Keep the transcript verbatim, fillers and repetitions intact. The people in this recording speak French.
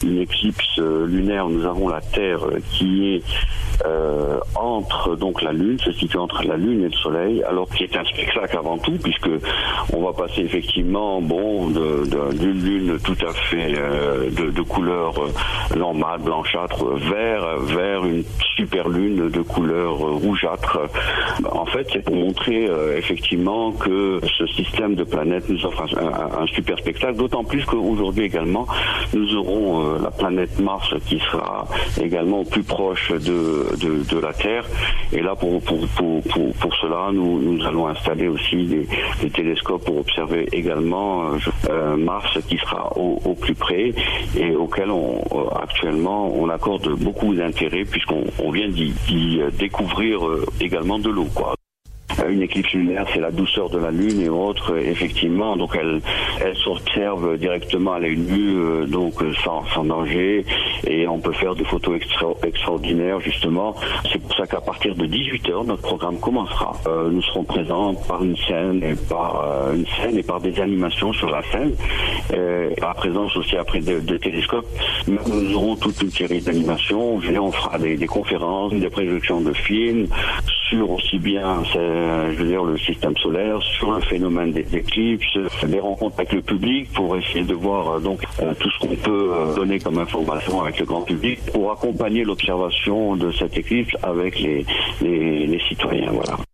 une éclipse lunaire, nous avons la Terre qui est euh, entre donc la Lune, se situe entre la Lune et le Soleil, alors qui est un spectacle avant tout, puisque on va passer effectivement bon de, de, d'une lune tout à fait euh, de, de couleur euh, lambade, blanchâtre, vers vers une super lune de couleur euh, rougeâtre. En fait, c'est pour montrer euh, effectivement que ce système de planètes nous offre un, un, un super spectacle, d'autant plus qu'aujourd'hui également, nous aurons euh, la planète Mars qui sera également plus proche de, de, de la Terre. Et là, pour, pour, pour, pour, pour cela, nous, nous allons installer aussi des, des télescopes pour observer également euh, Mars qui sera au, au plus près et auquel on, euh, actuellement on accorde beaucoup d'intérêt puisqu'on on vient d'y, d'y découvrir euh, également de l'eau, quoi. Une éclipse lunaire, c'est la douceur de la Lune et autres, effectivement. Donc elle, elle s'observe directement à l'œil nu, euh, donc sans, sans danger, et on peut faire des photos extra, extraordinaires justement. C'est pour ça qu'à partir de dix-huit heures, notre programme commencera. Euh, nous serons présents par une scène et par euh, une scène et par des animations sur la scène, euh, par présence aussi après de, de télescopes. Nous aurons toute une série d'animations. On fera des, des conférences, des projections de films sur aussi bien je veux dire le système solaire, sur le phénomène des éclipses, des rencontres avec le public pour essayer de voir donc tout ce qu'on peut donner comme information avec le grand public pour accompagner l'observation de cette éclipse avec les, les, les citoyens. Voilà.